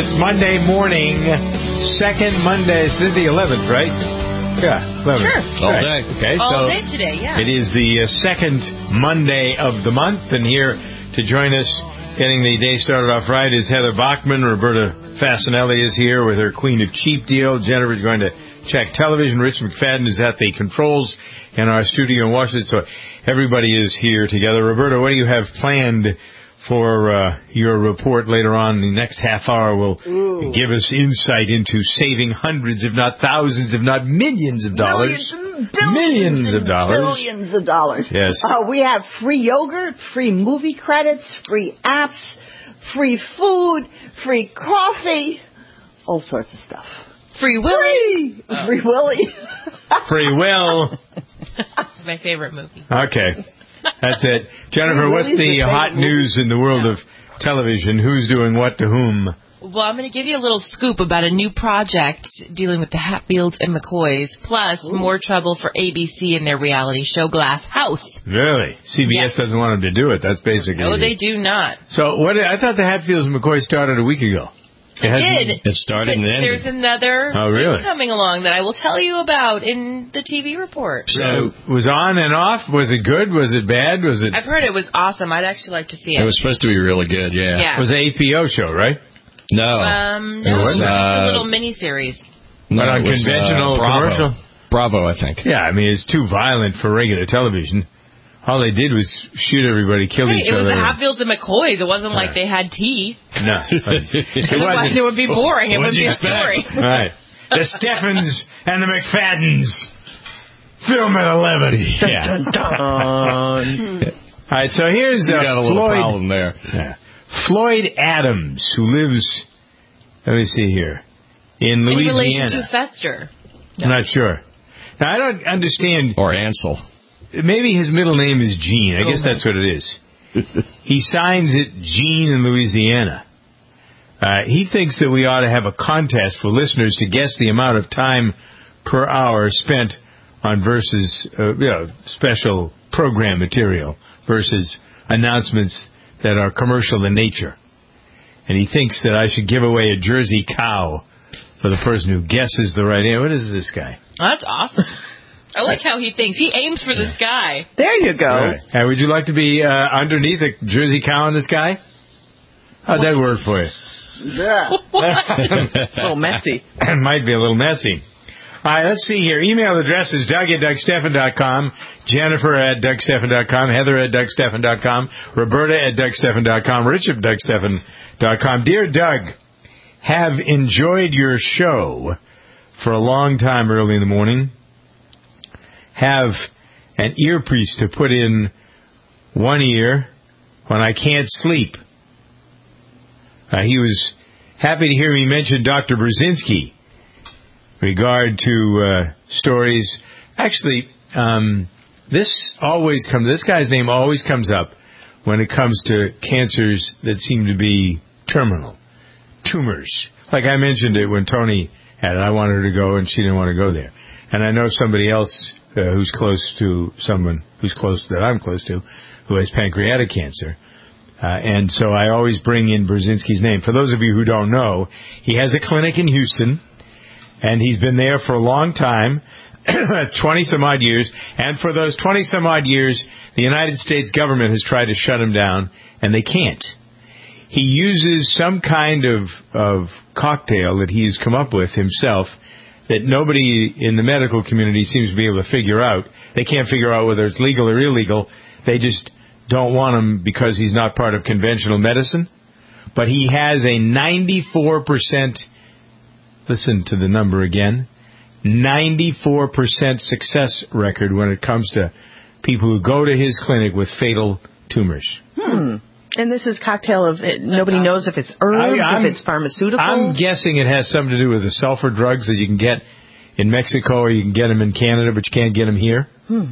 It's Monday morning, second Monday. It's the 11th, right? Yeah, 11th. Sure. All day. Okay, All so day today, yeah. it is the second Monday of the month, and here to join us, getting the day started off right, is Heather Bachman. Roberta Fasanelli is here with her Queen of Cheap Deal. Jennifer's going to check television. Rich McFadden is at the controls in our studio in Washington, so everybody is here together. Roberta, what do you have planned for your report later on? The next half hour will give us insight into saving hundreds, if not thousands, if not millions of dollars. Millions of dollars. Billions of dollars. Yes. We have free yogurt, free movie credits, free apps, free food, free coffee, all sorts of stuff. Free Willy. Free Willy. Free will. My favorite movie. Okay. That's it. Jennifer, what's the hot news in the world of television? Who's doing what to whom? Well, I'm going to give you a little scoop about a new project dealing with the Hatfields and McCoys, plus more trouble for ABC in their reality show Glass House. Really? CBS doesn't want them to do it. That's basically No, it. they do not. So what? I thought the Hatfields and McCoys started a week ago. It started and ended. There's another really? thing coming along that I will tell you about in the TV report. So it was on and off? Was it good? Was it bad? Was it? I've heard it was awesome. I'd actually like to see it. It was supposed to be really good, yeah. It was an APO show, right? No. No, it's just a little mini-series. No, but on it was, conventional Bravo. commercial? Bravo, I think. Yeah, I mean, it's too violent for regular television. All they did was shoot everybody, kill each It was other. the Hatfields and McCoys. It wasn't like they had tea. No. Otherwise, it would be boring. It would be a story. All right. The Steffens and the McFaddens. Film at 11. Yeah. All right, so here's you got a little Floyd. problem there. Yeah. Floyd Adams, who lives, let me see here, in Louisiana. In relation to Fester. No. I'm not sure. Now, I don't understand. Or Ansel. Maybe his middle name is Gene. I guess that's what it is. He signs it Gene in Louisiana. He thinks that we ought to have a contest for listeners to guess the amount of time per hour spent on versus special program material versus announcements that are commercial in nature. And he thinks that I should give away a Jersey cow for the person who guesses the right answer. What is this guy? That's awesome. I like how he thinks. He aims for the sky. There you go. Right. Would you like to be underneath a Jersey cow in the sky? How'd that work for you? Yeah. A little messy. Might be a little messy. All right, let's see here. Email address is Doug@DougStephan.com, Jennifer@DougStephan.com, Heather@DougStephan.com, Roberta@DougStephan.com, Rich@DougStephan.com. Dear Doug, have enjoyed your show for a long time early in the morning. Have an earpiece to put in one ear when I can't sleep. He was happy to hear me mention Dr. Brzezinski regard to stories. Actually, this guy's name always comes up when it comes to cancers that seem to be terminal. Tumors. Like I mentioned it when Tony had it. I wanted her to go, and she didn't want to go there. And I know somebody else who's close to someone that I'm close to, who has pancreatic cancer. And so I always bring in Brzezinski's name. For those of you who don't know, he has a clinic in Houston, and he's been there for a long time, 20-some-odd years. And for those 20-some-odd years, the United States government has tried to shut him down, and they can't. He uses some kind of cocktail that he's come up with himself that nobody in the medical community seems to be able to figure out. They can't figure out whether it's legal or illegal. They just don't want him because he's not part of conventional medicine. But he has a 94%, listen to the number again, 94% success record when it comes to people who go to his clinic with fatal tumors. And this is cocktail of it. Nobody knows if it's herbs, if it's pharmaceuticals. I'm guessing it has something to do with the sulfur drugs that you can get in Mexico or you can get them in Canada, but you can't get them here.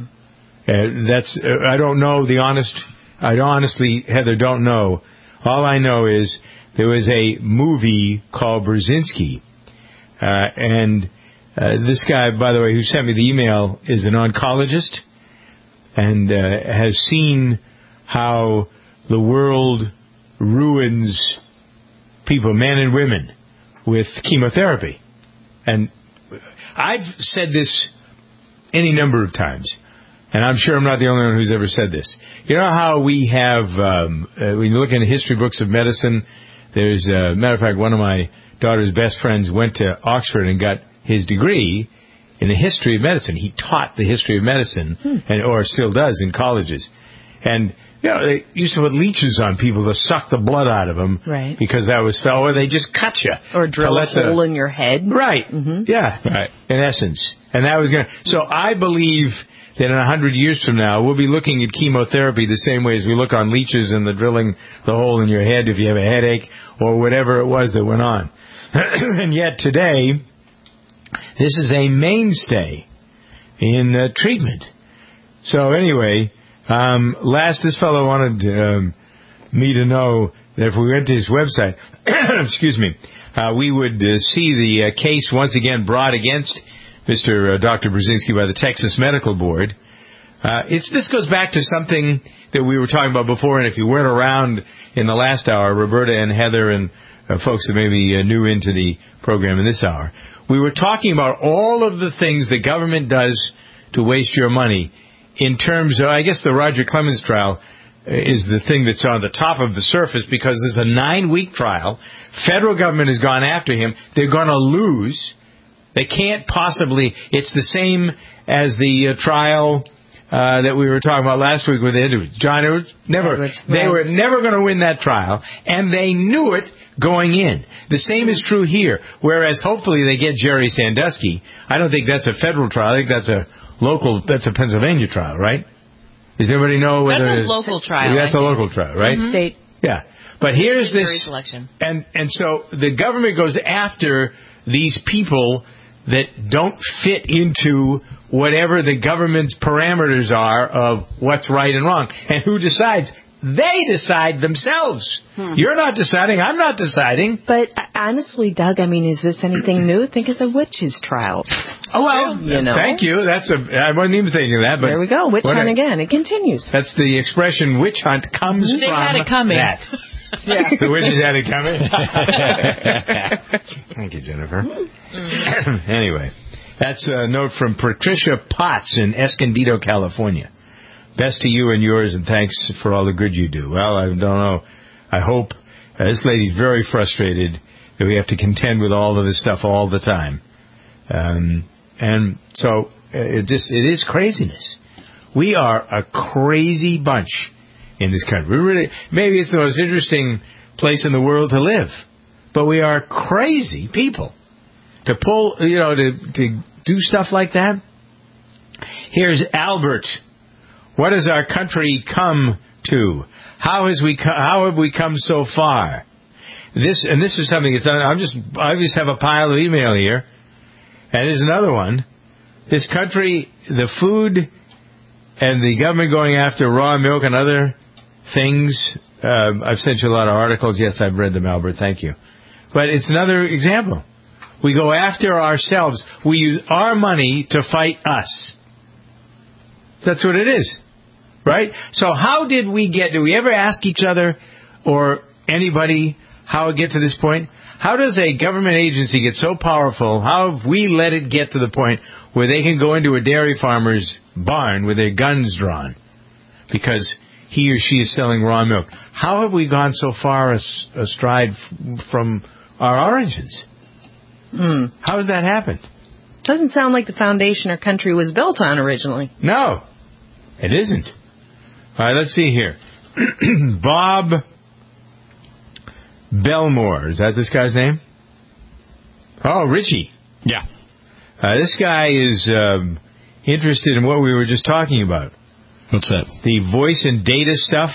I don't know I honestly, Heather, don't know. All I know is there was a movie called Brzezinski, and this guy, by the way, who sent me the email is an oncologist and has seen how the world ruins people, men and women, with chemotherapy. And I've said this any number of times, and I'm sure I'm not the only one who's ever said this. You know how we have, when you look in the history books of medicine, there's, matter of fact, one of my daughter's best friends went to Oxford and got his degree in the history of medicine. He taught the history of medicine, or still does in colleges. And, they used to put leeches on people to suck the blood out of them. Right. Because that was, or they just cut you. Or drill a hole in your head. Right. Mm-hmm. Yeah. Right. In essence. And that was so I believe that in 100 years from now, we'll be looking at chemotherapy the same way as we look on leeches and the drilling the hole in your head if you have a headache or whatever it was that went on. And yet today, this is a mainstay in treatment. So anyway, this fellow wanted me to know that if we went to his website, excuse me, we would see the case once again brought against Mr. Dr. Brzezinski by the Texas Medical Board. This goes back to something that we were talking about before, and if you weren't around in the last hour, Roberta and Heather and folks that may be new into the program in this hour, we were talking about all of the things the government does to waste your money in terms of, I guess the Roger Clemens trial is the thing that's on the top of the surface because there's a 9-week trial. Federal government has gone after him. They're going to lose. They can't possibly. It's the same as the trial that we were talking about last week with Edwards. John Edwards. They were never going to win that trial, and they knew it going in. The same is true here. Whereas hopefully they get Jerry Sandusky. I don't think that's a federal trial. I think that's a Pennsylvania trial, right? Does everybody know whether that's a local trial? That's a local trial, right? Mm-hmm. State. Yeah, but here's this, jury selection. and so the government goes after these people that don't fit into whatever the government's parameters are of what's right and wrong. And who decides? They decide themselves. You're not deciding. I'm not deciding. But honestly, Doug, I mean, is this anything new? Think of the witches' trial. Oh, well, thank you. I wasn't even thinking of that. But there we go. Witch hunt again. It continues. That's the expression witch hunt comes they from had it coming. That. Yeah. The witches had it coming. Thank you, Jennifer. Anyway, that's a note from Patricia Potts in Escondido, California. Best to you and yours, and thanks for all the good you do. Well, I don't know. I hope this lady's very frustrated that we have to contend with all of this stuff all the time. And so it is craziness. We are a crazy bunch in this country. Maybe it's the most interesting place in the world to live, but we are crazy people to pull, to do stuff like that. Here's Albert. What has our country come to? How have we come so far? This is something I just have a pile of email here, and there's another one. This country, the food, and the government going after raw milk and other things. I've sent you a lot of articles. Yes, I've read them, Albert. Thank you. But it's another example. We go after ourselves. We use our money to fight us. That's what it is. Right? So how did we ever ask each other or anybody how it get to this point? How does a government agency get so powerful? How have we let it get to the point where they can go into a dairy farmer's barn with their guns drawn because he or she is selling raw milk? How have we gone so far astride from our origins? How has that happened? Doesn't sound like the foundation our country was built on originally. No, it isn't. All right, let's see here. Bob Belmore. Is that this guy's name? Oh, Richie. Yeah. This guy is interested in what we were just talking about. What's that? The voice and data stuff.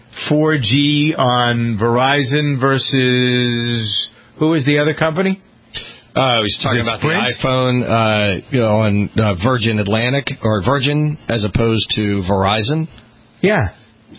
4G on Verizon versus... Who is the other company? He's talking about Sprint? the iPhone on Virgin Atlantic, or Virgin as opposed to Verizon. Yeah.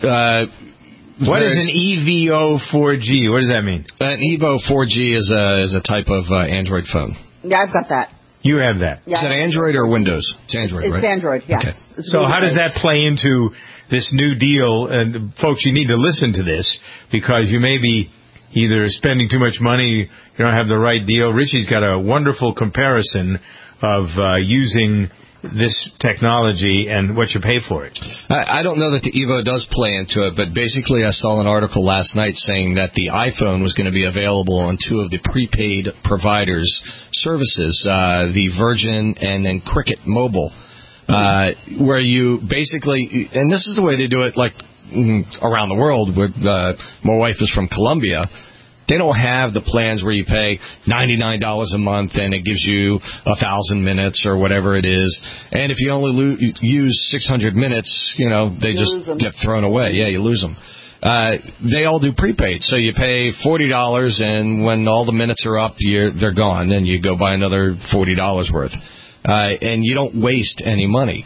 What is an EVO 4G? What does that mean? An EVO 4G is a type of Android phone. Yeah, I've got that. You have that. Yeah. Is that Android or Windows? It's Android, right? It's Android, yeah. Okay. So how does that play into this new deal? And folks, you need to listen to this because you may be either spending too much money, you don't have the right deal. Richie's got a wonderful comparison of using this technology and what you pay for it. I don't know that the Evo does play into it, but basically I saw an article last night saying that the iPhone was going to be available on two of the prepaid providers' services, the Virgin and then Cricket Mobile, where you basically, and this is the way they do it like around the world, where my wife is from Colombia. They don't have the plans where you pay $99 a month and it gives you 1,000 minutes or whatever it is. And if you only use 600 minutes, they just get thrown away. Yeah, you lose them. They all do prepaid. So you pay $40, and when all the minutes are up, they're gone. Then you go buy another $40 worth. And you don't waste any money.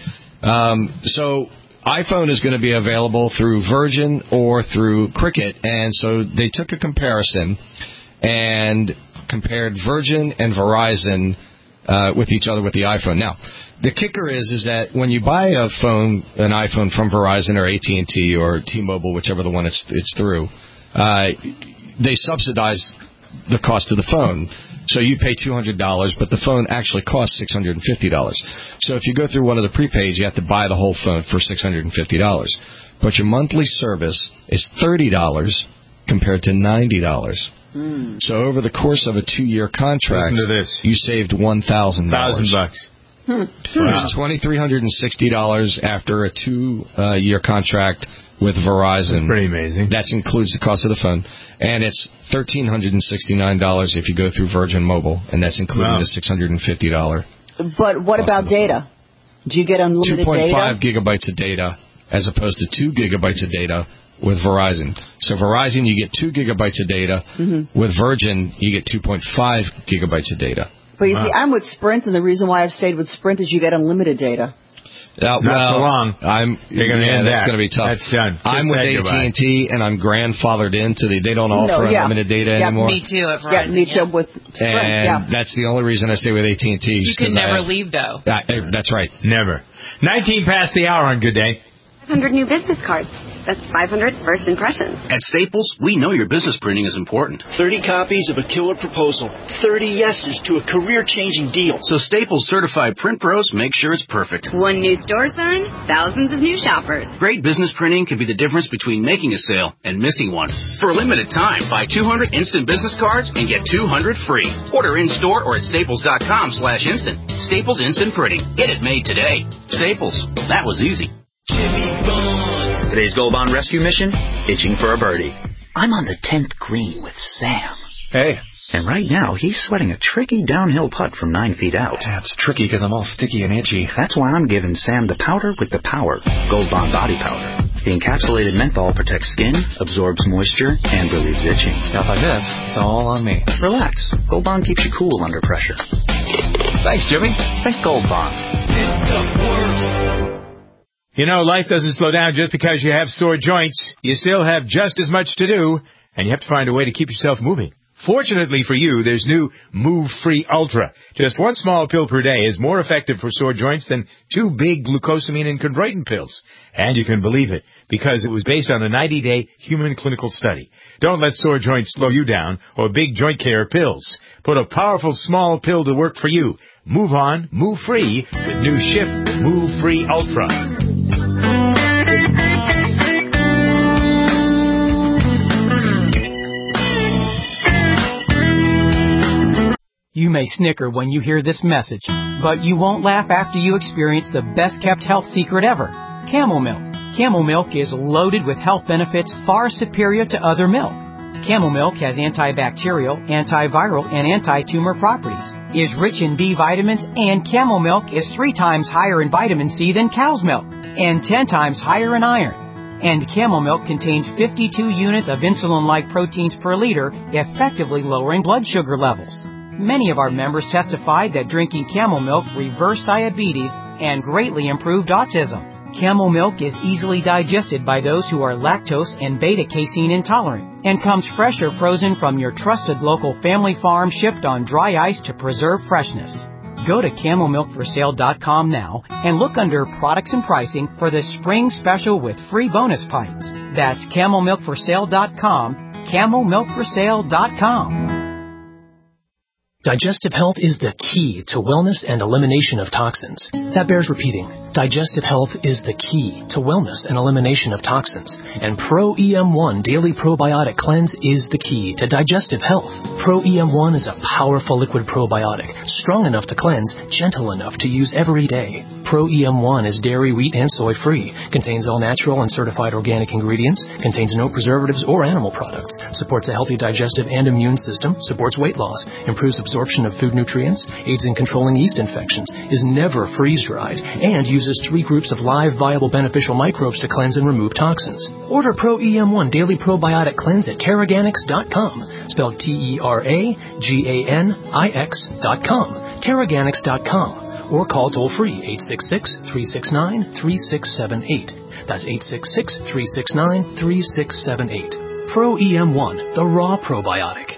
So iPhone is going to be available through Virgin or through Cricket, and so they took a comparison and compared Virgin and Verizon with each other with the iPhone. Now, the kicker is that when you buy an iPhone from Verizon or AT&T or T-Mobile, whichever the one it's through, they subsidize the cost of the phone. So you pay $200, but the phone actually costs $650. So if you go through one of the prepaids, you have to buy the whole phone for $650. But your monthly service is $30 compared to $90. So over the course of a 2-year contract, listen to this, you saved $1,000. $1,000. It's $2,360 after a 2-year contract with Verizon. That's pretty amazing. That includes the cost of the phone. And it's $1,369 if you go through Virgin Mobile, and that's including the $650. But what about data? Do you get unlimited data? 2.5 gigabytes of data as opposed to 2 gigabytes of data with Verizon. So Verizon, you get 2 gigabytes of data. Mm-hmm. With Virgin, you get 2.5 gigabytes of data. But you see, I'm with Sprint, and the reason why I've stayed with Sprint is you get unlimited data. Not for long. That's going to be tough. That's done. I'm with AT&T, and I'm grandfathered into they don't offer unlimited data anymore. Me too at Verizon. Me too with Sprint. And that's the only reason I stay with AT&T. You can never leave, though. That's right. Never. 19 past the hour on Good Day. 500 new business cards. That's 500 first impressions. At Staples, we know your business printing is important. 30 copies of a killer proposal. 30 yeses to a career-changing deal. So Staples certified print pros make sure it's perfect. One new store sign, thousands of new shoppers. Great business printing can be the difference between making a sale and missing one. For a limited time, buy 200 instant business cards and get 200 free. Order in-store or at staples.com/instant. Staples Instant Printing. Get it made today. Staples. That was easy. Jimmy Bond. Today's Gold Bond rescue mission, itching for a birdie. I'm on the 10th green with Sam. Hey. And right now, he's sweating a tricky downhill putt from 9 feet out. Yeah, it's tricky because I'm all sticky and itchy. That's why I'm giving Sam the powder with the power, Gold Bond Body Powder. The encapsulated menthol protects skin, absorbs moisture, and relieves itching. Stuff like this, it's all on me. Relax. Gold Bond keeps you cool under pressure. Thanks, Jimmy. Think Gold Bond. This stuff works. You know, life doesn't slow down just because you have sore joints. You still have just as much to do, and you have to find a way to keep yourself moving. Fortunately for you, there's new Move Free Ultra. Just one small pill per day is more effective for sore joints than 2 big glucosamine and chondroitin pills. And you can believe it, because it was based on a 90-day human clinical study. Don't let sore joints slow you down or big joint care pills. Put a powerful small pill to work for you. Move on, move free with new Shift Move Free Ultra. You may snicker when you hear this message, but you won't laugh after you experience the best-kept health secret ever, Camel Milk. Camel Milk is loaded with health benefits far superior to other milk. Camel Milk has antibacterial, antiviral, and anti-tumor properties, is rich in B vitamins, and Camel Milk is 3 times higher in vitamin C than cow's milk, and 10 times higher in iron. And Camel Milk contains 52 units of insulin-like proteins per liter, effectively lowering blood sugar levels. Many of our members testified that drinking Camel Milk reversed diabetes and greatly improved autism. Camel Milk is easily digested by those who are lactose and beta-casein intolerant and comes fresh or frozen from your trusted local family farm, shipped on dry ice to preserve freshness. Go to CamelMilkForSale.com now and look under Products and Pricing for the spring special with free bonus pints. That's CamelMilkForSale.com. CamelMilkForSale.com. Digestive health is the key to wellness and elimination of toxins. That bears repeating. Digestive health is the key to wellness and elimination of toxins. And Pro EM1 Daily Probiotic Cleanse is the key to digestive health. Pro EM1 is a powerful liquid probiotic, strong enough to cleanse, gentle enough to use every day. Pro EM1 is dairy, wheat, and soy free, contains all natural and certified organic ingredients, contains no preservatives or animal products, supports a healthy digestive and immune system, supports weight loss, improves absorption of food nutrients, aids in controlling yeast infections, is never freeze-dried, and uses 3 groups of live, viable, beneficial microbes to cleanse and remove toxins. Order Pro EM1 Daily Probiotic Cleanse at Terraganix.com, spelled TerraGanix.com, Terraganix.com, or call toll-free 866-369-3678. That's 866-369-3678. Pro EM1, the raw probiotic.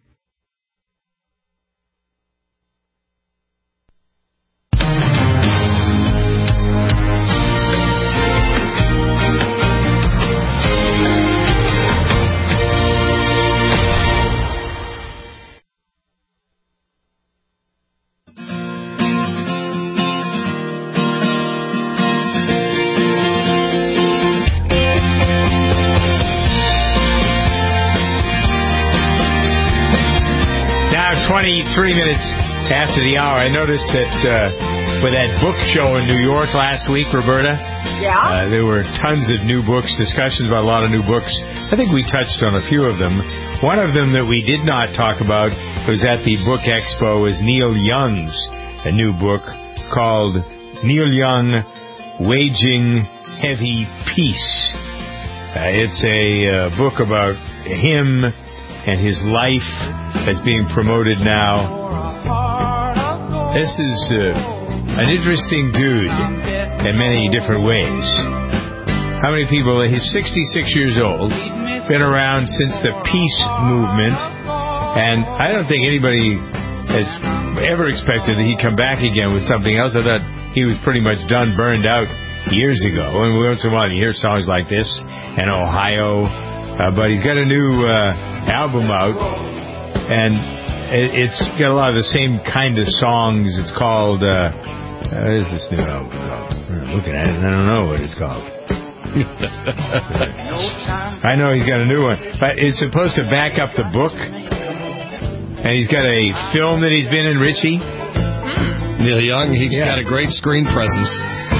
Now, 23 minutes after the hour, I noticed that for that book show in New York last week, Roberta, there were tons of new books, discussions about a lot of new books. I think we touched on a few of them. One of them that we did not talk about was at the Book Expo was Neil Young's a new book called Neil Young, Waging Heavy Peace. It's a book about him and his life that's being promoted now. This is an interesting dude in many different ways. How many people? He's 66 years old, been around since the peace movement, and I don't think anybody has ever expected that he'd come back again with something else. I thought he was pretty much done, burned out years ago. And once in a while you hear songs like this in Ohio, but he's got a new album out, and it's got a lot of the same kind of songs. It's called what is this new album called? I'm looking at it and I don't know what it's called. I know he's got a new one, but it's supposed to back up the book, and he's got a film that he's been in, Richie. Neil Young, he's got a great screen presence.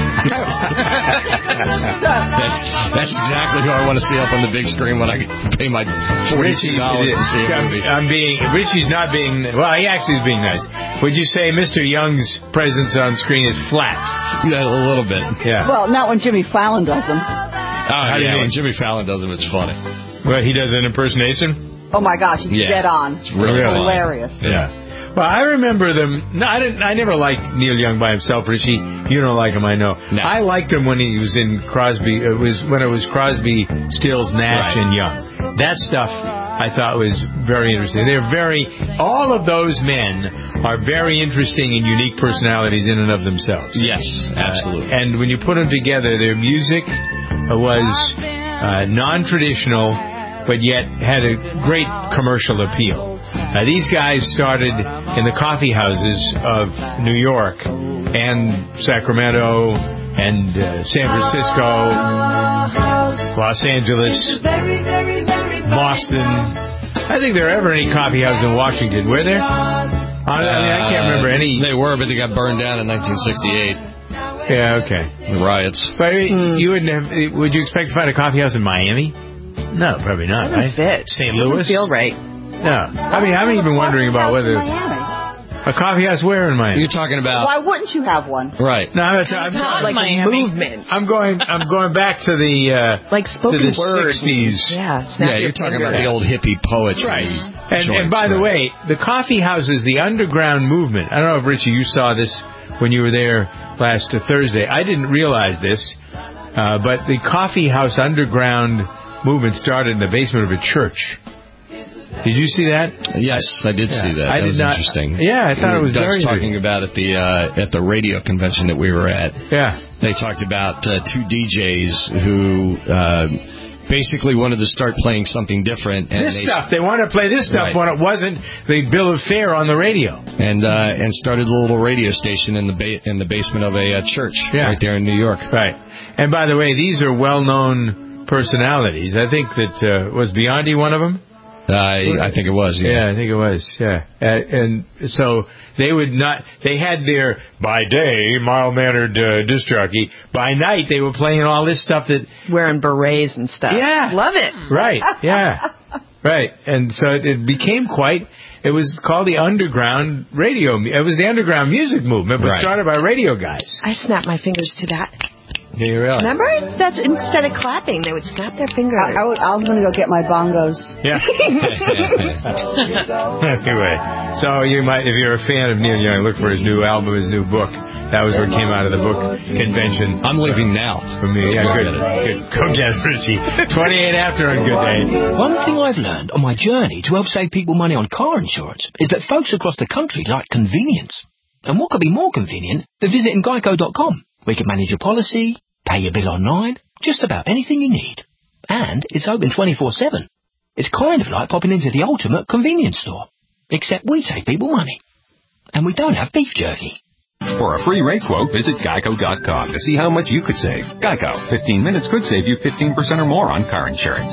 That's exactly who I want to see up on the big screen when I pay my $42 to see a movie. Richie's not being, well, he actually is being nice. Would you say Mr. Young's presence on screen is flat? Yeah, a little bit. Yeah. Well, not when Jimmy Fallon does them. Oh, yeah, when Jimmy Fallon does them, it's funny. Well, he does an impersonation? Oh, my gosh, it's dead on. It's really hilarious. Yeah. Well, I remember them. No, I never liked Neil Young by himself, Richie. You don't like him, I know. No. I liked him when he was in Crosby. It was when it was Crosby, Stills, Nash, and Young. That stuff I thought was very interesting. All of those men are very interesting and unique personalities in and of themselves. Yes, absolutely. And when you put them together, their music was non-traditional, but yet had a great commercial appeal. These guys started in the coffee houses of New York and Sacramento and San Francisco, Los Angeles, Boston. I think there were ever any coffee houses in Washington. Were there? I can't remember any. They were, but they got burned down in 1968. Yeah, okay. The riots. But you wouldn't have. Would you expect to find a coffee house in Miami? No, probably not. Doesn't fit. St. Louis? Doesn't feel right. No. I mean, I'm even wondering about whether a coffee house where in Miami. You're talking about. Why wouldn't you have one? Right. No, I'm like Miami. Movement. I'm going back to the like spoken to the word. 60s. Yeah, you're talking about the old hippie poetry. Right. And by the way, the coffee houses, the underground movement. I don't know if Richie, you saw this when you were there last Thursday. I didn't realize this, but the coffee house underground movement started in the basement of a church. Did you see that? Yes, I did see that. That was interesting. Yeah, I thought it was Doug's talking about at the radio convention that we were at. Yeah. They talked about two DJs who basically wanted to start playing something different. And They wanted to play this stuff when it wasn't the bill of fare on the radio. And started a little radio station in the basement of a church right there in New York. Right. And by the way, these are well-known personalities. I think that was Biondi one of them? I think it was, yeah. I think it was, yeah. And so they had their, by day, mild-mannered disc jockey. By night, they were playing all this stuff that... Wearing berets and stuff. Yeah. Love it. Right, yeah. Right. And so it became it was called the underground radio. It was the underground music movement, but started by radio guys. I snapped my fingers to that. Yeah, really. Remember? That's instead of clapping, they would snap their fingers. I'm going to go get my bongos. Yeah. Anyway, so you might, if you're a fan of Neil Young, look for his new album, his new book. That was what came out of the book convention. I'm leaving now. For me, yeah, good. Go get it, Richie. 28 after on Good Day. One thing I've learned on my journey to help save people money on car insurance is that folks across the country like convenience. And what could be more convenient than visiting Geico.com? We can manage your policy, pay your bill online, just about anything you need. And it's open 24/7. It's kind of like popping into the ultimate convenience store. Except we save people money. And we don't have beef jerky. For a free rate quote, visit Geico.com to see how much you could save. Geico. 15 minutes could save you 15% or more on car insurance.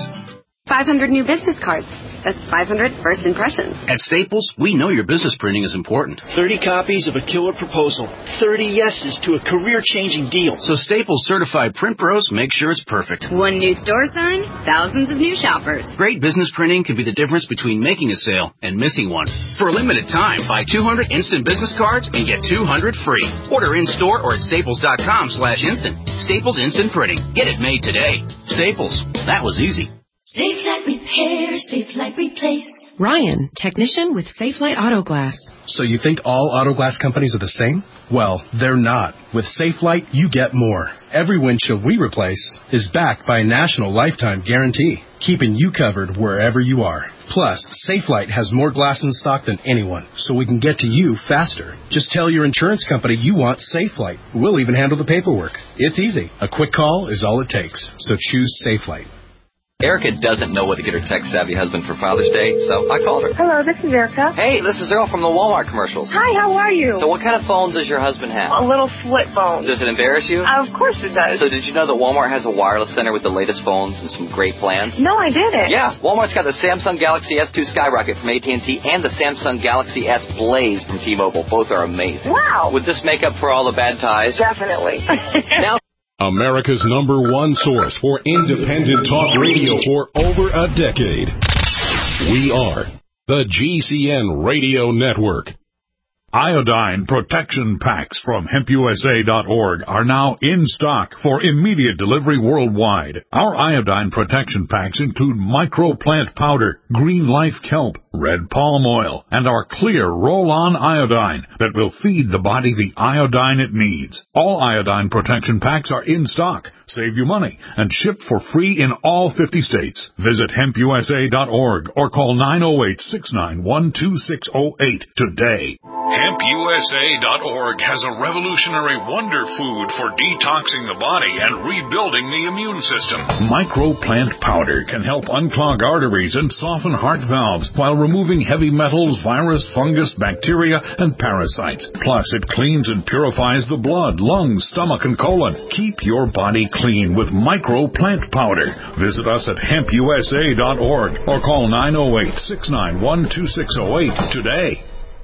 500 new business cards. That's 500 first impressions. At Staples, we know your business printing is important. 30 copies of a killer proposal. 30 yeses to a career-changing deal. So Staples certified print pros make sure it's perfect. One new store sign, thousands of new shoppers. Great business printing can be the difference between making a sale and missing one. For a limited time, buy 200 instant business cards and get 200 free. Order in-store or at staples.com/instant. Staples Instant Printing. Get it made today. Staples. That was easy. Safelite Repair, Safelite Replace. Ryan, technician with Safelite Auto Glass. So you think all auto glass companies are the same? Well, they're not. With Safelite, you get more. Every windshield we replace is backed by a national lifetime guarantee, keeping you covered wherever you are. Plus, Safelite has more glass in stock than anyone, so we can get to you faster. Just tell your insurance company you want Safelite. We'll even handle the paperwork. It's easy. A quick call is all it takes, so choose Safelite. Erica doesn't know what to get her tech-savvy husband for Father's Day, so I called her. Hello, this is Erica. Hey, this is Earl from the Walmart commercials. Hi, how are you? So what kind of phone does your husband have? A little flip phone. Does it embarrass you? Of course it does. So did you know that Walmart has a wireless center with the latest phones and some great plans? No, I didn't. Yeah, Walmart's got the Samsung Galaxy S2 Skyrocket from AT&T and the Samsung Galaxy S Blaze from T-Mobile. Both are amazing. Wow. Would this make up for all the bad ties? Definitely. Now, America's #1 source for independent talk radio for over a decade. We are the GCN Radio Network. Iodine protection packs from HempUSA.org are now in stock for immediate delivery worldwide. Our iodine protection packs include microplant powder, green life kelp, red palm oil, and our clear roll-on iodine that will feed the body the iodine it needs. All iodine protection packs are in stock, save you money, and shipped for free in all 50 states. Visit HempUSA.org or call 908-691-2608 today. HempUSA.org has a revolutionary wonder food for detoxing the body and rebuilding the immune system. Microplant powder can help unclog arteries and soften heart valves while removing heavy metals, virus, fungus, bacteria, and parasites. Plus, it cleans and purifies the blood, lungs, stomach, and colon. Keep your body clean with Microplant powder. Visit us at HempUSA.org or call 908-691-2608 today.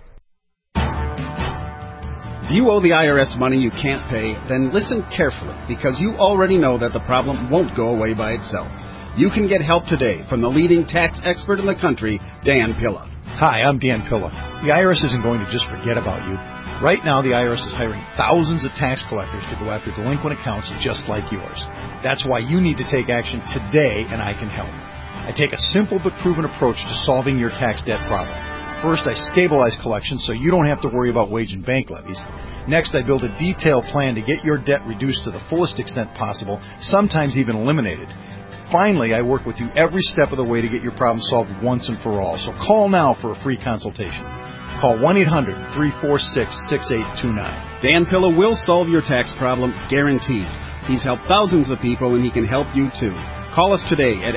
If you owe the IRS money you can't pay, then listen carefully, because you already know that the problem won't go away by itself. You can get help today from the leading tax expert in the country, Dan Pilla. Hi, I'm Dan Pilla. The IRS isn't going to just forget about you. Right now, the IRS is hiring thousands of tax collectors to go after delinquent accounts just like yours. That's why you need to take action today, and I can help. I take a simple but proven approach to solving your tax debt problem. First, I stabilize collections so you don't have to worry about wage and bank levies. Next, I build a detailed plan to get your debt reduced to the fullest extent possible, sometimes even eliminated. Finally, I work with you every step of the way to get your problem solved once and for all. So call now for a free consultation. Call 1-800-346-6829. Dan Pilla will solve your tax problem, guaranteed. He's helped thousands of people, and he can help you too. Call us today at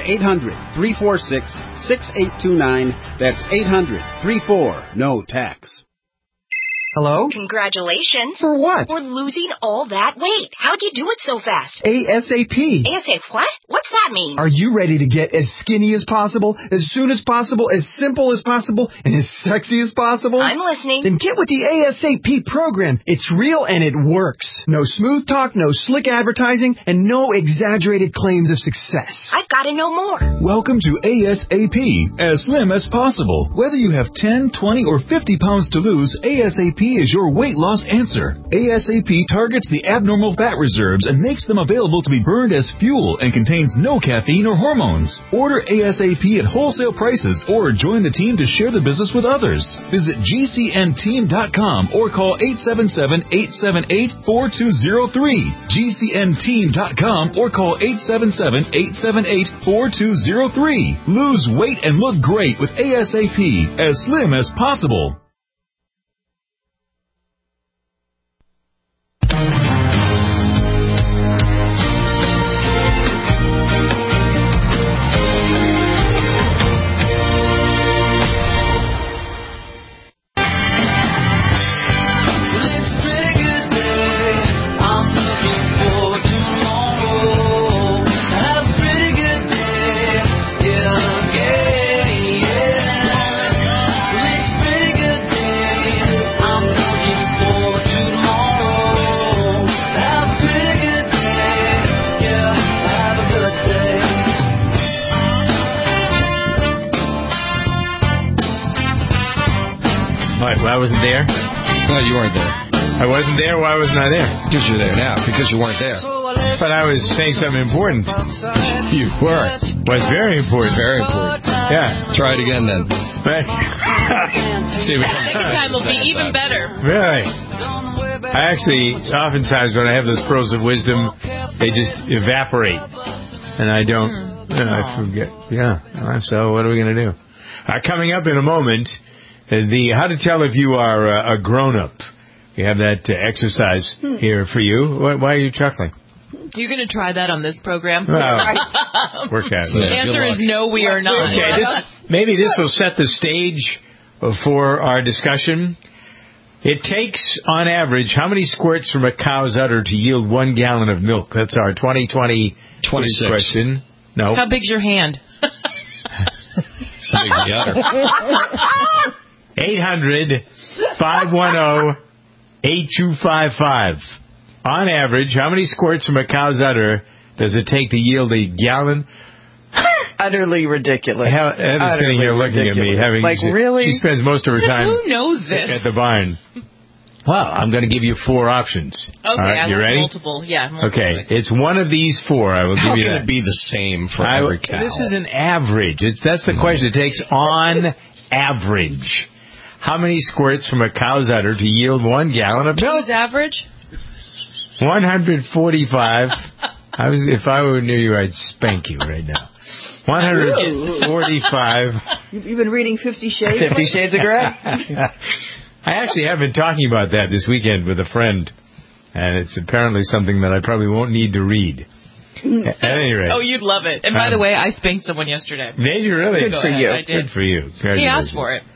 800-346-6829. That's 800-34-NO-TAX. Hello? Congratulations. For what? For losing all that weight. How'd you do it so fast? ASAP. ASAP what? What's that mean? Are you ready to get as skinny as possible, as soon as possible, as simple as possible, and as sexy as possible? I'm listening. Then get with the ASAP program. It's real and it works. No smooth talk, no slick advertising, and no exaggerated claims of success. I've got to know more. Welcome to ASAP, as slim as possible. Whether you have 10, 20, or 50 pounds to lose, ASAP is your weight loss answer. ASAP targets the abnormal fat reserves and makes them available to be burned as fuel and contains no caffeine or hormones. Order ASAP at wholesale prices or join the team to share the business with others. Visit GCNteam.com or call 877-878-4203. GCNteam.com or call 877-878-4203. Lose weight and look great with ASAP, as slim as possible. I wasn't there? No, you weren't there. I wasn't there? Why wasn't I there? Because you're there now. Because you weren't there. But I was saying something important. You were. Was very important. Very important. Yeah. Try it again then. See, second time will be even better. Really? I actually, oftentimes when I have those pearls of wisdom, they just evaporate. And I don't, I forget. Yeah. So what are we going to do? Coming up in a moment, the how to tell if you are a grown-up. We have that exercise here for you. Why are you chuckling? You're going to try that on this program? Well, work out. The answer is no, we are not. Okay, maybe this will set the stage for our discussion. It takes, on average, how many squirts from a cow's udder to yield 1 gallon of milk? That's our 2020 question. No. How big's your hand? How big's the udder? 800-510-8255. On average, how many squirts from a cow's udder does it take to yield a gallon? Utterly ridiculous. Heather's sitting here looking at me. Really? She spends most of her time Who knows this? at the barn. Well, I'm going to give you 4 options. Okay, all right, you ready? Multiple Okay, it's one of these 4. I will give you that. How can it be the same for every cow? This is an average. That's the question. It takes on average. How many squirts from a cow's udder to yield 1 gallon of milk? Who's average? 145. If I were near you, I'd spank you right now. 145. You've been reading 50 Shades? 50 Shades of Grey. I actually have been talking about that this weekend with a friend, and it's apparently something that I probably won't need to read. At any rate. Oh, you'd love it. And by the way, I spanked someone yesterday. Did you really? Good for you. I did. Good for you. He asked for it.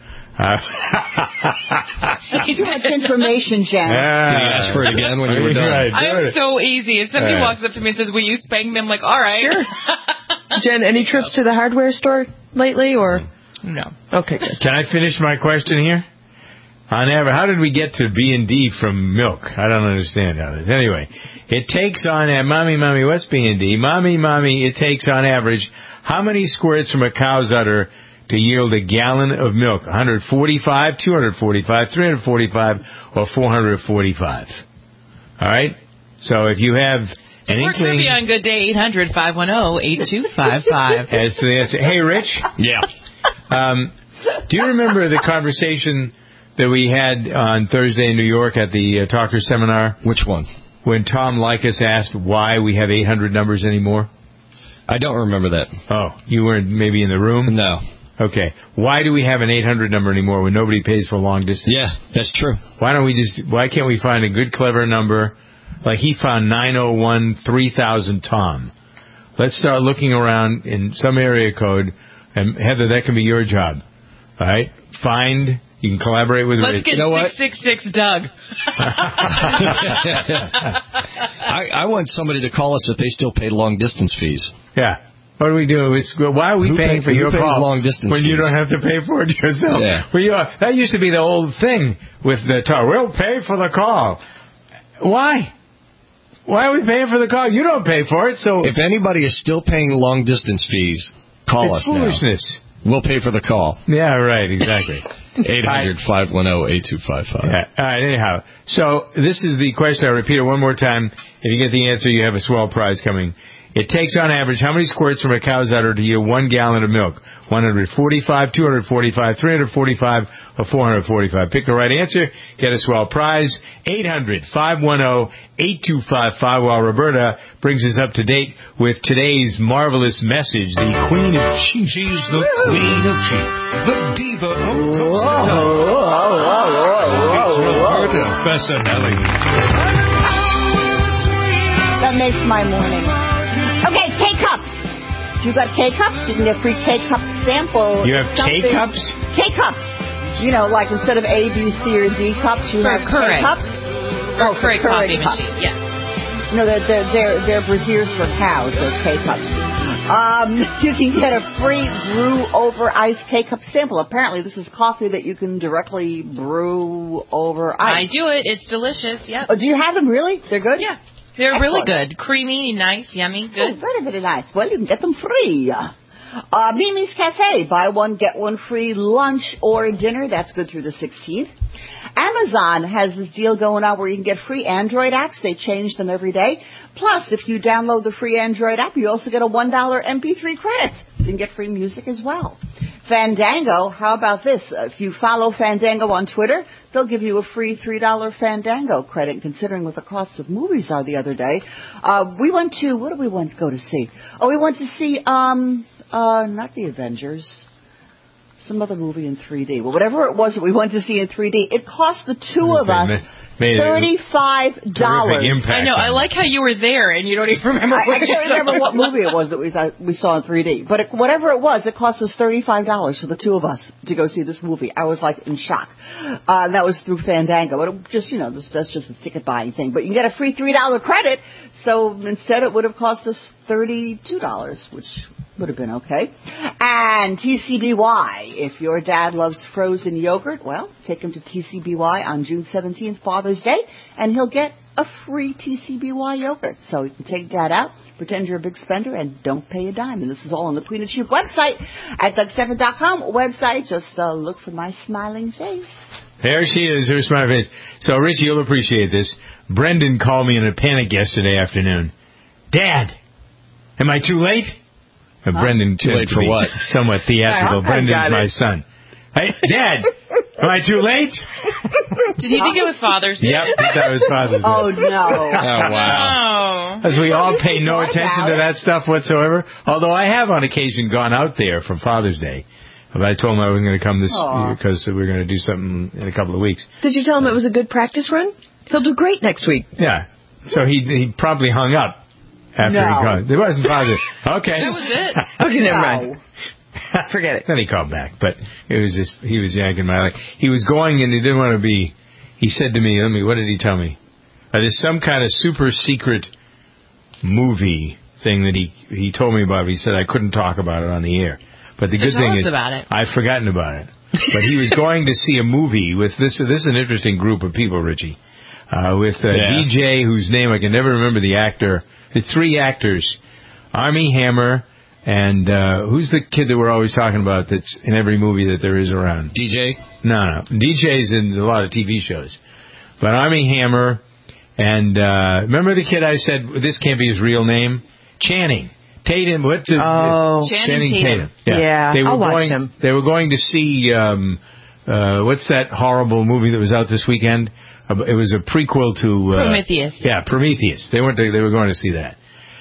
Too much information, Jen. Did he ask for it again when you were done? Right, I'm so easy. If somebody walks up to me and says, "Will you spank me?" I'm like, "All right." Sure. Jen, any trips to the hardware store lately, or no? Okay, good. Can I finish my question here? On average, how did we get to B&D from milk? I don't understand how this. Anyway, it takes on mommy, what's B&D? Mommy, it takes on average how many squirts from a cow's udder to yield a gallon of milk? 145, 245, 345, or 445. All right? So if you have an inkling... Trivia on Good Day, 800-510-8255. As to the answer. Hey, Rich? Yeah. Do you remember the conversation that we had on Thursday in New York at the Talker Seminar? Which one? When Tom Likas asked why we have 800 numbers anymore? I don't remember that. Oh, you weren't maybe in the room? No. Okay. Why do we have an 800 number anymore when nobody pays for long distance? Yeah, that's true. Why can't we find a good, clever number? Like he found 901-3000 Tom. let's start looking around in some area code, and Heather, that can be your job. All right? You can collaborate with Let's Rich. get 666 Doug. I want somebody to call us if they still pay long distance fees. Yeah. What do we do? Why are we paying for your call long distance when you fees? don't have to pay for it yourself? Yeah. Well, that used to be the old thing with the talk. We'll pay for the call. Why? Why are we paying for the call? You don't pay for it. So if anybody is still paying long distance fees, call us now. It's foolishness. We'll pay for the call. Yeah, right. Exactly. 800-510-8255. Yeah. All right. Anyhow, so this is the question. I'll repeat it one more time. If you get the answer, you have a swell prize coming. It takes on average how many squirts from a cow's udder to yield 1 gallon of milk? 145, 245, 345, or 445. Pick the right answer. Get a swell prize. 800-510-8255. While Roberta brings us up to date with today's marvelous message, the Queen of Cheap. She's the Queen of Cheap. The diva of It's Roberta Fessinelli. That makes my morning. Okay, K-Cups. If you got K-Cups, you can get free K-Cup sample. You have K-Cups? K-Cups. You know, like instead of A, B, C, or D cups, you have K-Cups. For Keurig coffee machine, yeah. No, they're braziers for cows, those K-Cups. You can get a free brew over ice K-Cup sample. Apparently, this is coffee that you can directly brew over ice. I do it. It's delicious, yeah. Oh, do you have them really? They're good? Yeah. They're really good. Creamy, nice, yummy, good. Oh, very, very nice. Well, you can get them free. Mimi's Cafe. Buy one, get one free lunch or dinner. That's good through the 16th. Amazon has this deal going on where you can get free Android apps. They change them every day. Plus, if you download the free Android app, you also get a $1 MP3 credit. So you can get free music as well. Fandango, how about this? If you follow Fandango on Twitter, they'll give you a free $3 Fandango credit. Considering what the costs of movies are the other day, we went to, what did we want to go to see? Oh, we went to see, not The Avengers, some other movie in 3D. Well, whatever it was that we went to see in 3D, it cost the two of us $35. I know. I like how you were there and you don't even remember what I can't remember what movie it was that we saw in 3D. But whatever it was, it cost us $35 for the two of us to go see this movie. I was like in shock. That was through Fandango. But it just, that's just a ticket buying thing. But you can get a free $3 credit. So instead it would have cost us $32, which would have been okay. And TCBY. If your dad loves frozen yogurt, well, take him to TCBY on June 17th, Father's Day, and he'll get a free TCBY yogurt. So you can take Dad out, pretend you're a big spender, and don't pay a dime. And this is all on the Queen of Cheap website at Doug7.com. Website, just look for my smiling face. There she is, her smiling face. So, Richie, you'll appreciate this. Brendan called me in a panic yesterday afternoon. Dad, am I too late? Brendan, too late for what? Somewhat theatrical. Brendan's my son. Hey, Dad, am I too late? Did he think it was Father's Day? Yep, he thought it was Father's Day. Oh, no. Oh, wow. As we all pay no attention to that stuff whatsoever. Although I have on occasion gone out there for Father's Day. But I told him I wasn't going to come this year because we were going to do something in a couple of weeks. Did you tell him it was a good practice run? He'll do great next week. Yeah. So he probably hung up after he called. It wasn't Father's Day. Okay. That was it. Okay, never mind. Forget it. Then he called back, but it was just, he was yanking my leg. He was going and he didn't want to be, he said to me, what did he tell me? There's some kind of super secret movie thing that he told me about. He said I couldn't talk about it on the air. But the good thing is, I've forgotten about it. But he was going to see a movie with this is an interesting group of people, Richie. With DJ, whose name I can never remember the actor. The three actors, Armie Hammer, and who's the kid that we're always talking about that's in every movie that there is around? DJ? No. DJ's in a lot of TV shows. But Armie Hammer, and remember the kid I said, this can't be his real name? Channing Tatum. What's it? Channing Tatum. Yeah, I'll watch him. They were going to see, what's that horrible movie that was out this weekend? It was a prequel to... Prometheus. Yeah, Prometheus. They were going to see that.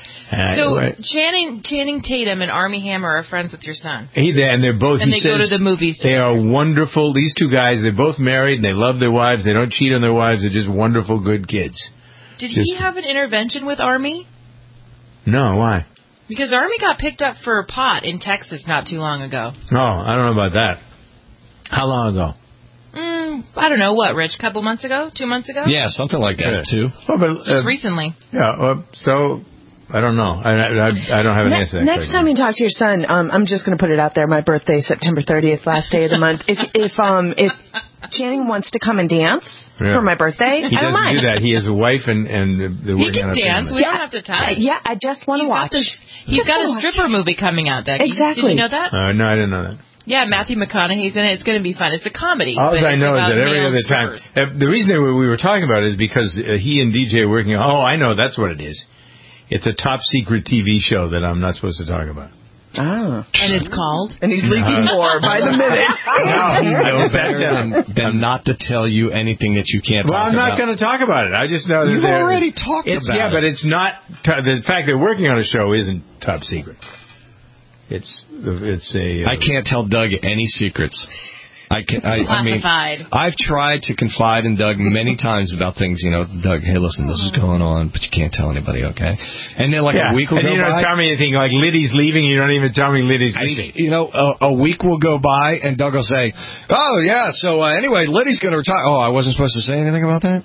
So Channing Tatum and Armie Hammer are friends with your son. And they're both... And they go to the movies together. They are wonderful. These two guys, they're both married and they love their wives. They don't cheat on their wives. They're just wonderful, good kids. Did he have an intervention with Armie? No, why? Because Army got picked up for pot in Texas not too long ago. No, I don't know about that. How long ago? I don't know. What, Rich? A couple months ago? 2 months ago? Yeah, something like that, too. Well, but, Just recently. Yeah, so... I don't know. I don't have an answer to that Next time you talk to your son, I'm just going to put it out there. My birthday, September 30th, last day of the month. If Channing wants to come and dance for my birthday, he I don't mind. He doesn't do that. He has a wife and the He can dance. We don't have to touch. Yeah, I just want to watch. He's got a stripper movie coming out, Dougie. Exactly. Did you know that? No, I didn't know that. Yeah, Matthew McConaughey's in it. It's going to be fun. It's a comedy. All I know is about that every male other time... strippers. The reason that we were talking about it is because he and DJ are working on... Oh, I know. That's what it is. It's a top-secret TV show that I'm not supposed to talk about. Ah. And it's called? And he's leaking more by the minute. No, better than not to tell you anything that you can't talk about. Well, I'm not going to talk about it. I just know that You've already talked about it. Yeah, but it's not... the fact that we're working on a show isn't top secret. It's a... I can't tell Doug any secrets. I mean, I've tried to confide in Doug many times about things, Doug, hey, listen, this is going on, but you can't tell anybody, okay? And then a week will go by. And you don't tell me anything, like Liddy's leaving, you don't even tell me Liddy's leaving. A week will go by, and Doug will say, oh, yeah, so anyway, Liddy's going to retire. Oh, I wasn't supposed to say anything about that?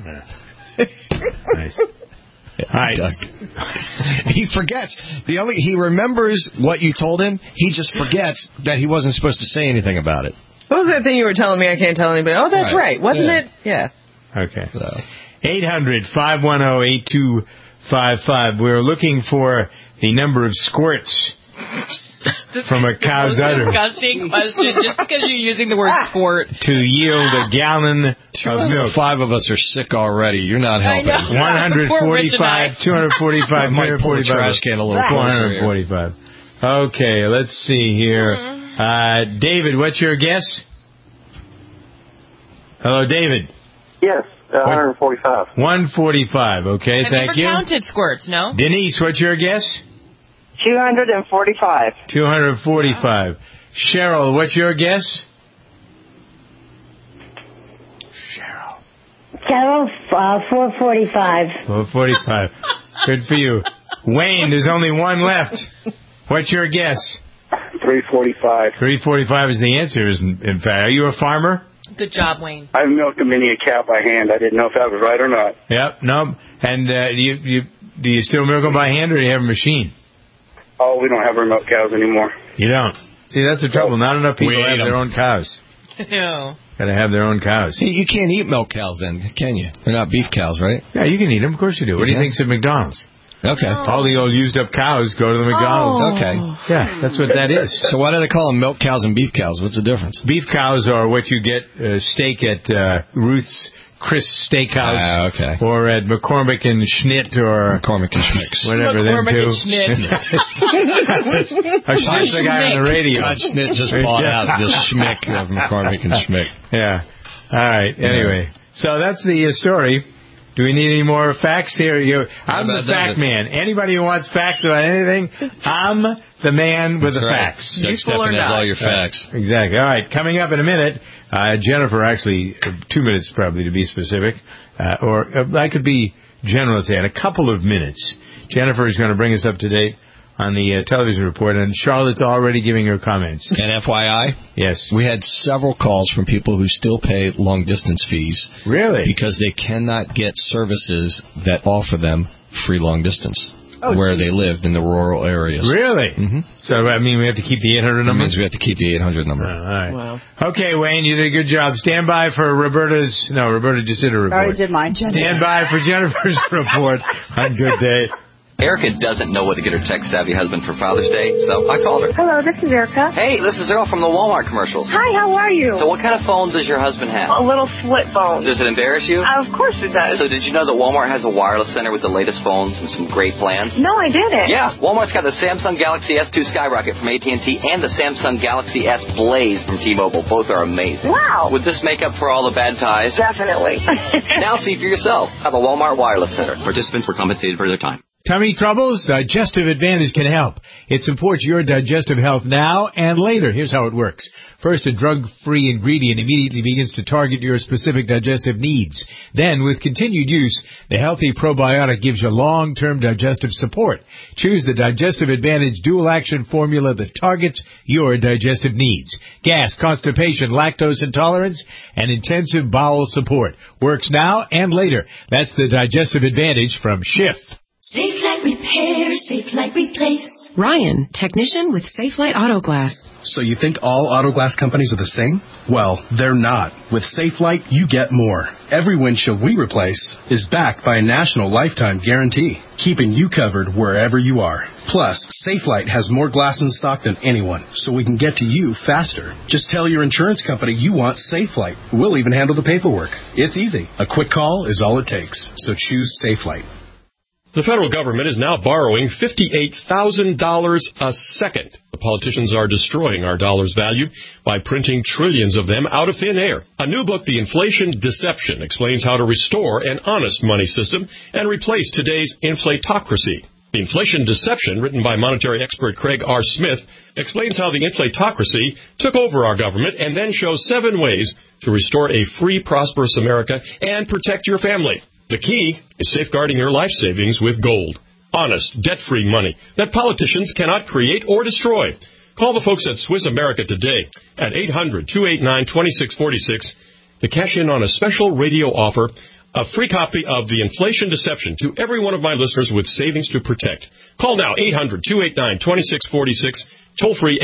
Nice. Right. He forgets. He remembers what you told him. He just forgets that he wasn't supposed to say anything about it. What was that thing you were telling me I can't tell anybody? Oh, that's right. Wasn't it? Yeah. Okay. 800-510-8255. We're looking for the number of squirts from a cow's udder. Disgusting question, just because you're using the word squirt. To yield a gallon of milk. 5 of us are sick already. You're not helping. 145, 245, 245. Trash can a little closer. 445. Okay, let's see here. David, what's your guess? Hello, David. Yes, 145. 145, okay, thank you. Have you ever counted squirts, no? Denise, what's your guess? 245. 245. Cheryl, what's your guess? Cheryl, 445. 445. Good for you. Wayne, there's only one left. What's your guess? 345. 345 is the answer, in fact. Are you a farmer? Good job, Wayne. I've milked a mini cow by hand. I didn't know if that was right or not. Yep, no. And do you still milk them by hand, or do you have a machine? Oh, we don't have our milk cows anymore. You don't? See, that's the trouble. Not enough people have their own cows. No. Got to have their own cows. You can't eat milk cows then, can you? They're not beef cows, right? Yeah, you can eat them. Of course you do. What do you think's at McDonald's? Okay. All the old used-up cows go to the McDonald's. Okay. Yeah, that's what that is. So why do they call them milk cows and beef cows? What's the difference? Beef cows are what you get steak at Ruth's Chris Steakhouse. Okay. Or at McCormick and Schnitt or... McCormick and Schmick's. Whatever, them two. McCormick and Schnitt. Schnitt's the guy on the radio. Todd Schnitt just bought out the Schmick of McCormick and Schmick. Yeah. All right. Anyway, so that's the story. Do we need any more facts here? I'm the fact man. Anybody who wants facts about anything, I'm the man with the facts. Doug Stephan has all your facts. Exactly. All right. Coming up in a minute, Jennifer, actually 2 minutes probably to be specific, or I could be general and say in a couple of minutes. Jennifer is going to bring us up to date on the television report, and Charlotte's already giving her comments. And FYI, yes, we had several calls from people who still pay long-distance fees. Really? Because they cannot get services that offer them free long-distance where they lived in the rural areas. Really? Mm-hmm. So, I mean, we have to keep the 800 number? That means we have to keep the 800 number. All right. Wow. Okay, Wayne, you did a good job. Stand by for Roberta's... No, Roberta just did a report. I already did mine. Stand by for Jennifer's report on Good Day. Erica doesn't know what to get her tech-savvy husband for Father's Day, so I called her. Hello, this is Erica. Hey, this is Earl from the Walmart commercials. Hi, how are you? So what kind of phone does your husband have? A little flip phone. Does it embarrass you? Of course it does. So did you know that Walmart has a wireless center with the latest phones and some great plans? No, I didn't. Yeah, Walmart's got the Samsung Galaxy S2 Skyrocket from AT&T and the Samsung Galaxy S Blaze from T-Mobile. Both are amazing. Wow. Would this make up for all the bad ties? Definitely. Now see for yourself at the Walmart Wireless Center. Participants were compensated for their time. Tummy troubles? Digestive Advantage can help. It supports your digestive health now and later. Here's how it works. First, a drug-free ingredient immediately begins to target your specific digestive needs. Then, with continued use, the healthy probiotic gives you long-term digestive support. Choose the Digestive Advantage dual-action formula that targets your digestive needs. Gas, constipation, lactose intolerance, and intensive bowel support. Works now and later. That's the Digestive Advantage from Schiff. Safe like repair, safe like replace. Ryan, technician with Safelite Auto Glass. So you think all auto glass companies are the same? Well, they're not. With Safelite, you get more. Every windshield we replace is backed by a national lifetime guarantee, keeping you covered wherever you are. Plus, Safelite has more glass in stock than anyone, so we can get to you faster. Just tell your insurance company you want Safelite. We'll even handle the paperwork. It's easy. A quick call is all it takes, so choose Safelite. The federal government is now borrowing $58,000 a second. The politicians are destroying our dollar's value by printing trillions of them out of thin air. A new book, The Inflation Deception, explains how to restore an honest money system and replace today's inflatocracy. The Inflation Deception, written by monetary expert Craig R. Smith, explains how the inflatocracy took over our government and then shows 7 ways to restore a free, prosperous America and protect your family. The key is safeguarding your life savings with gold. Honest, debt-free money that politicians cannot create or destroy. Call the folks at Swiss America today at 800-289-2646 to cash in on a special radio offer, a free copy of The Inflation Deception to every one of my listeners with savings to protect. Call now, 800-289-2646, toll free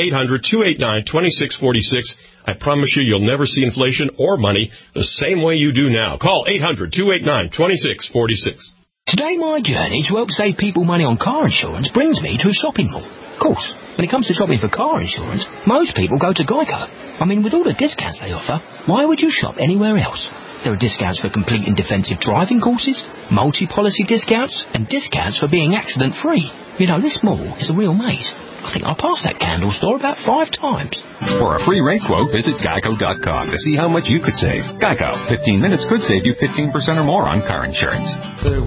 800-289-2646. I promise you'll never see inflation or money the same way you do now. Call 800-289-2646. Today, my journey to help save people money on car insurance brings me to a shopping mall. Of course, when it comes to shopping for car insurance, most people go to Geico. I mean, with all the discounts they offer, why would you shop anywhere else? There are discounts for complete and defensive driving courses, multi-policy discounts, and discounts for being accident-free. You know, this mall is a real maze. I think I passed that candle store about 5 times. For a free rate quote, visit Geico.com to see how much you could save. Geico, 15 minutes could save you 15% or more on car insurance. 12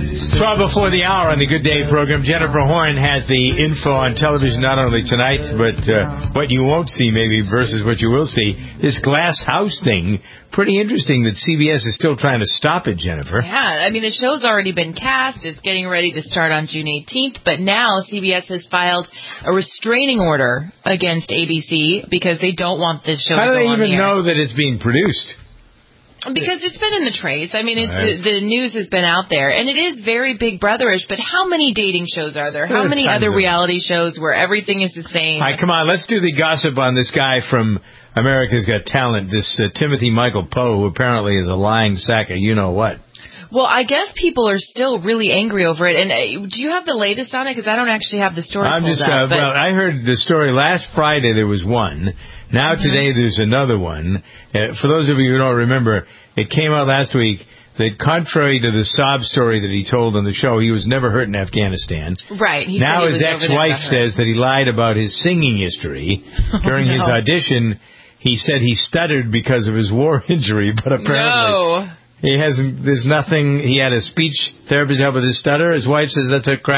before the hour on the Good Day program. Jennifer Horn has the info on television not only tonight, but what you won't see maybe versus what you will see. This glass house thing, pretty interesting that CBS is still trying to stop it, Jennifer. Yeah, I mean, the show's already been cast. It's getting ready to start on June 18th, but now CBS has filed a restraining order against ABC because they don't want this show to go on the air. How do they even know that it's being produced? Because it's been in the trades. I mean, the news has been out there, and it is very Big Brotherish, but how many dating shows are there? How many other reality shows where everything is the same? All right, come on, let's do the gossip on this guy from America's Got Talent, this Timothy Michael Poe, who apparently is a lying sack of you-know-what. Well, I guess people are still really angry over it. And do you have the latest on it? Because I don't actually have the story pulled up. Well, I heard the story last Friday. There was one. Now today there's another one. For those of you who don't remember, it came out last week that contrary to the sob story that he told on the show, he was never hurt in Afghanistan. Right. Now his ex-wife says that he lied about his singing history. During his audition, he said he stuttered because of his war injury, but apparently... He hasn't, there's nothing, he had a speech therapist help with his stutter. His wife says that's a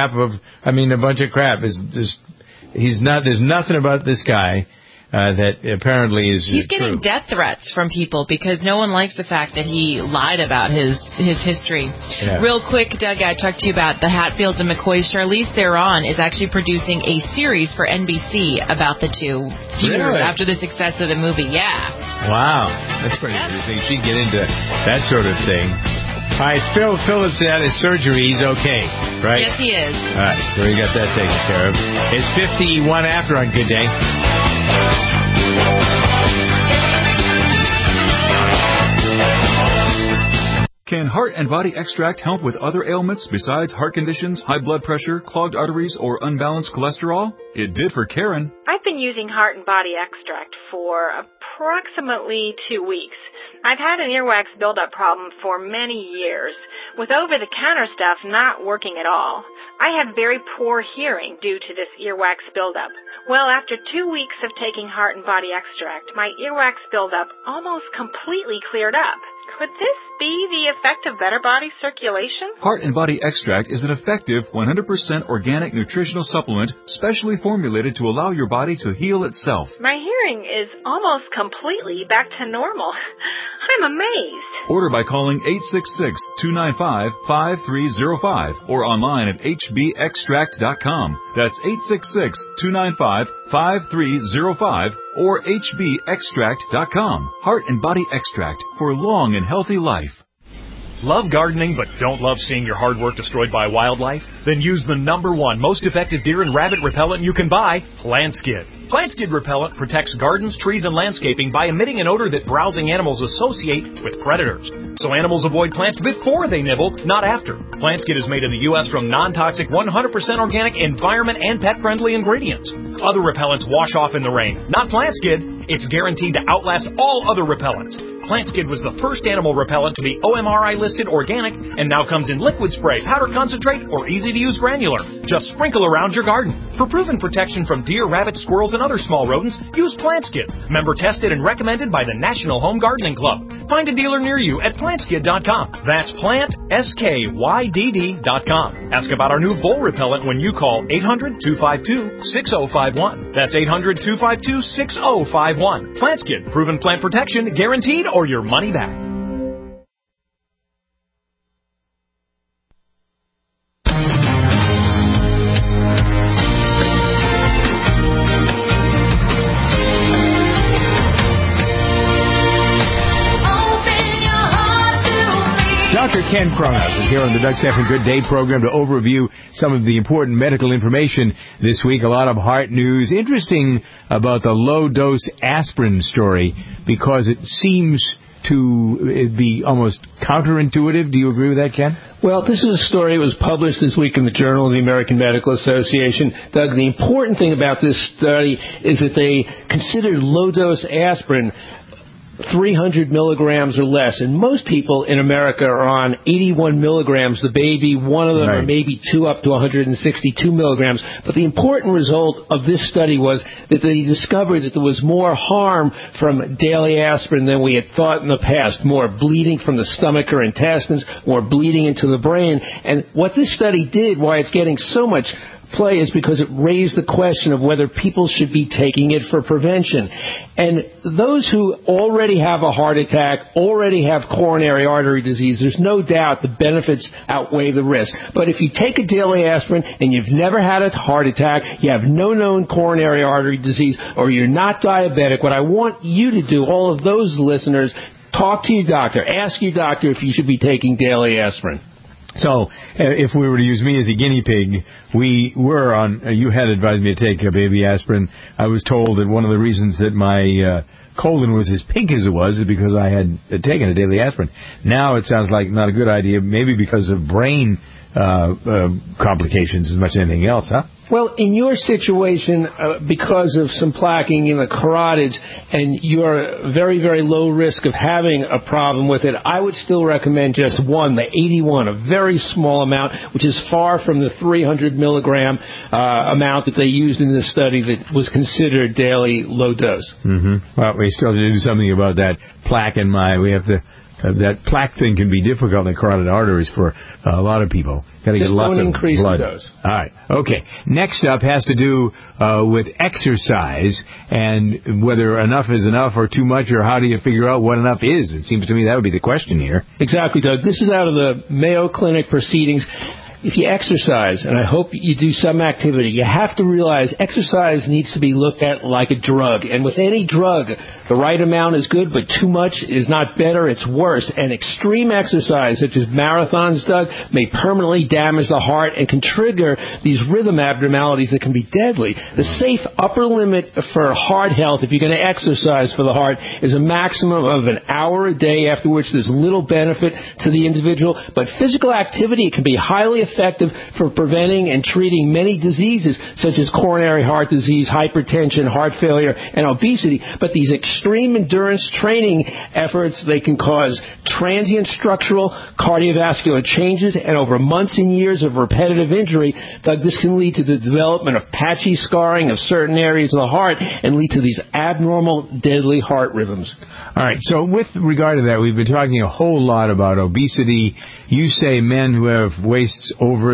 bunch of crap. There's nothing about this guy that apparently is He's getting death threats from people because no one likes the fact that he lied about his history. Yeah. Real quick, Doug, I talked to you about the Hatfields and McCoys. Charlize Theron is actually producing a series for NBC about the two years after the success of the movie. Yeah. Wow. That's pretty interesting. She'd get into that sort of thing. All right, Phil Phillips had his surgery. He's okay, right? Yes, he is. All right, so we got that taken care of. It's 51 after on Good Day. Can Heart and Body Extract help with other ailments besides heart conditions, high blood pressure, clogged arteries, or unbalanced cholesterol? It did for Karen. I've been using Heart and Body Extract for approximately 2 weeks. I've had an earwax buildup problem for many years, with over-the-counter stuff not working at all. I have very poor hearing due to this earwax buildup. Well, after 2 weeks of taking Heart and Body Extract, my earwax buildup almost completely cleared up. Could this be the effect of better body circulation? Heart and Body Extract is an effective 100% organic nutritional supplement specially formulated to allow your body to heal itself. My hearing is almost completely back to normal. I'm amazed. Order by calling 866-295-5305 or online at hbextract.com. That's 866-295-5305 or hbextract.com. Heart and Body Extract for long and healthy life. Love gardening but don't love seeing your hard work destroyed by wildlife? Then use the #1 most effective deer and rabbit repellent you can buy, PlantSkid. PlantSkid repellent protects gardens, trees, and landscaping by emitting an odor that browsing animals associate with predators. So animals avoid plants before they nibble, not after. PlantSkid is made in the U.S. from non-toxic, 100% organic, environment, and pet-friendly ingredients. Other repellents wash off in the rain. Not PlantSkid. It's guaranteed to outlast all other repellents. PlantSkid was the first animal repellent to be OMRI listed organic and now comes in liquid spray, powder concentrate, or easy-to-use granular. Just sprinkle around your garden. For proven protection from deer, rabbits, squirrels, and other small rodents, use PlantSkid. Member tested and recommended by the National Home Gardening Club. Find a dealer near you at plantskid.com. That's PlantSkydd.com. Ask about our new vole repellent when you call 800-252-6051. That's 800-252-6051. PlantSkid. Proven plant protection, guaranteed, or your money back. Dr. Ken Kronos is here on the Doug Stephan Good Day program to overview some of the important medical information this week. A lot of heart news. Interesting about the low-dose aspirin story because it seems to be almost counterintuitive. Do you agree with that, Ken? Well, this is a story that was published this week in the Journal of the American Medical Association. Doug, the important thing about this study is that they considered low-dose aspirin 300 milligrams or less. And most people in America are on 81 milligrams, the baby, one of them, or maybe two up to 162 milligrams. But the important result of this study was that they discovered that there was more harm from daily aspirin than we had thought in the past. More bleeding from the stomach or intestines, more bleeding into the brain. And what this study did, why it's getting so much play, is because it raised the question of whether people should be taking it for prevention. And those who already have a heart attack, already have coronary artery disease, there's no doubt the benefits outweigh the risk. But if you take a daily aspirin and you've never had a heart attack, you have no known coronary artery disease, or you're not diabetic, what I want you to do, all of those listeners, talk to your doctor. Ask your doctor if you should be taking daily aspirin. So, if we were to use me as a guinea pig, we were on, you had advised me to take a baby aspirin. I was told that one of the reasons that my colon was as pink as it was is because I had taken a daily aspirin. Now it sounds like not a good idea, maybe because of brain complications as much as anything else, huh? Well, in your situation, because of some plaquing in the carotids and you're very, very low risk of having a problem with it, I would still recommend just one, the 81, a very small amount, which is far from the 300 milligram amount that they used in this study that was considered daily low dose. Mm-hmm. Well, we still have to do something about that plaque in my, we have to, that plaque thing can be difficult in the carotid arteries for a lot of people. Got to get lots of blood. Dose. All right. Okay. Next up has to do with exercise and whether enough is enough or too much, or how do you figure out what enough is? It seems to me that would be the question here. Exactly, Doug. This is out of the Mayo Clinic proceedings. If you exercise, and I hope you do some activity, you have to realize exercise needs to be looked at like a drug. And with any drug, the right amount is good, but too much is not better, it's worse. And extreme exercise, such as marathons, Doug, may permanently damage the heart and can trigger these rhythm abnormalities that can be deadly. The safe upper limit for heart health, if you're going to exercise for the heart, is a maximum of an hour a day, after which there's little benefit to the individual. But physical activity, it can be highly effective for preventing and treating many diseases such as coronary heart disease, hypertension, heart failure, and obesity. But these extreme endurance training efforts, they can cause transient structural cardiovascular changes, and over months and years of repetitive injury, Doug, this can lead to the development of patchy scarring of certain areas of the heart and lead to these abnormal, deadly heart rhythms. All right, so with regard to that, we've been talking a whole lot about obesity. You say men who have waists over,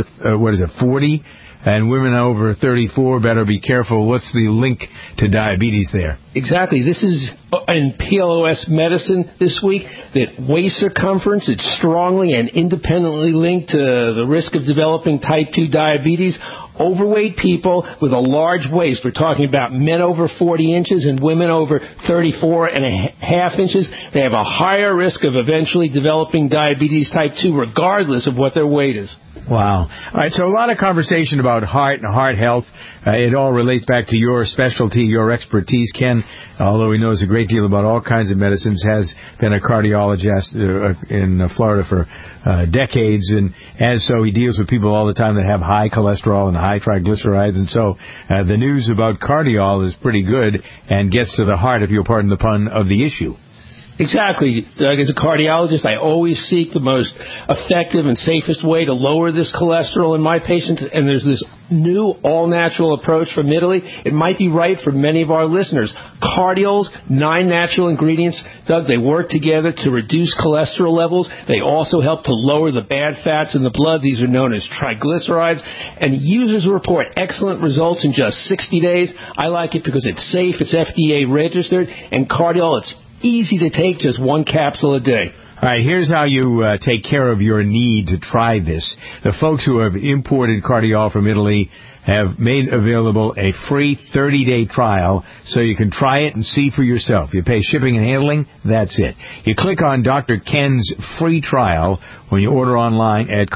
40, and women over 34 better be careful. What's the link to diabetes there? Exactly. This is in PLOS Medicine this week, that waist circumference is strongly and independently linked to the risk of developing type 2 diabetes. Overweight people with a large waist, we're talking about men over 40 inches and women over 34 and a half inches, they have a higher risk of eventually developing diabetes type 2 regardless of what their weight is. Wow. All right, so a lot of conversation about heart and heart health. It all relates back to your specialty, your expertise. Ken, although he knows a great deal about all kinds of medicines, has been a cardiologist in Florida for decades, and so he deals with people all the time that have high cholesterol and high triglycerides, and so the news about Cardiol is pretty good and gets to the heart, if you'll pardon the pun, of the issue. Exactly, Doug. As a cardiologist, I always seek the most effective and safest way to lower this cholesterol in my patients, and there's this new all-natural approach from Italy. It might be right for many of our listeners. Cardiols, 9 natural ingredients, Doug, they work together to reduce cholesterol levels. They also help to lower the bad fats in the blood. These are known as triglycerides, and users report excellent results in just 60 days. I like it because it's safe, it's FDA registered, and Cardiol, it's easy to take, just 1 capsule a day. All right, here's how you take care of your need to try this. The folks who have imported Cardiol from Italy have made available a free 30-day trial so you can try it and see for yourself. You pay shipping and handling, that's it. You click on Dr. Ken's free trial when you order online at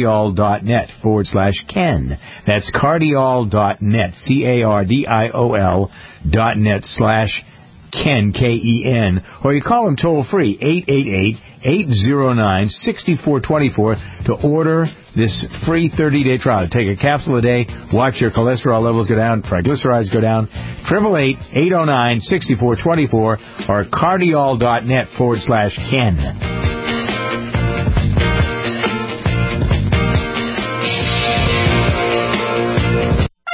cardiol.net/Ken. That's cardiol.net, cardiol.net/Ken, K-E-N, or you call them toll-free, 888-809-6424, to order this free 30-day trial. Take a capsule a day, watch your cholesterol levels go down, triglycerides go down, 888-809-6424, or cardiol.net/Ken.